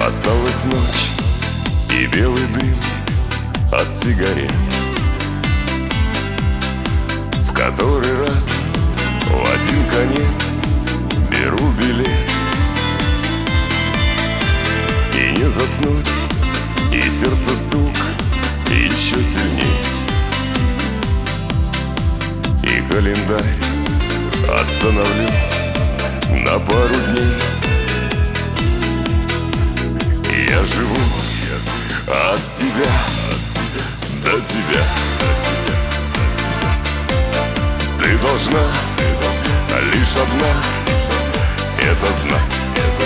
Осталась ночь и белый дым от сигарет. В который раз в один конец беру билет. И не заснуть, и сердце стук еще сильней. И календарь остановлю на пару дней. И я живу от тебя до тебя. Ты должна лишь одна это знать,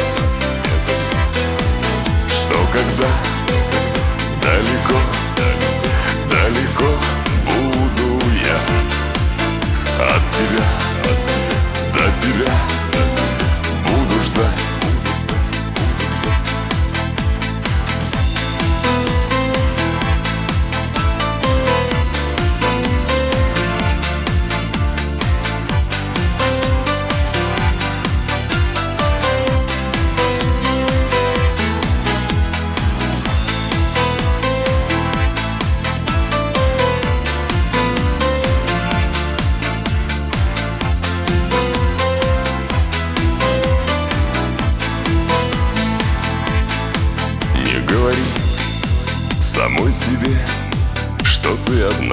что когда далеко, далеко буду я от тебя до тебя буду ждать. Говори самой себе, что ты одна.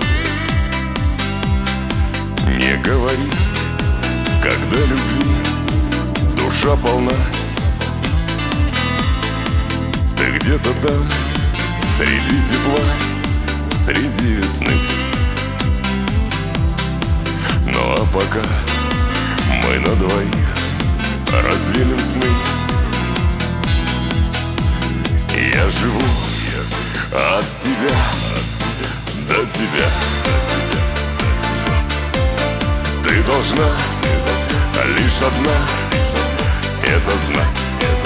Не говори, когда любви душа полна. Ты где-то там, среди тепла, среди весны. Ну а пока мы на двоих разделим сны. Я живу от тебя до тебя. Ты должна лишь одна это знать,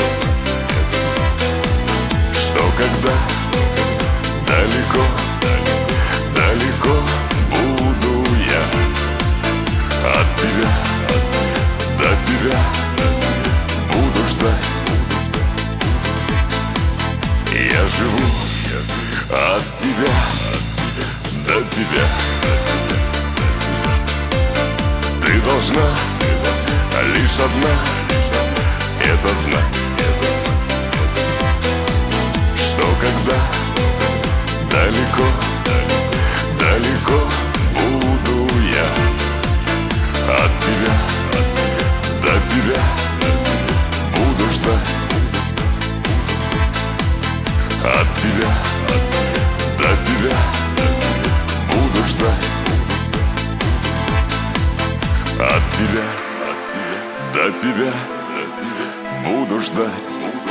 что когда далеко, далеко буду я от тебя до тебя буду ждать. Я живу от тебя до тебя. Ты должна лишь одна это знать, что когда далеко, далеко буду я от тебя до тебя буду ждать. От тебя до тебя буду ждать. От тебя до тебя буду ждать.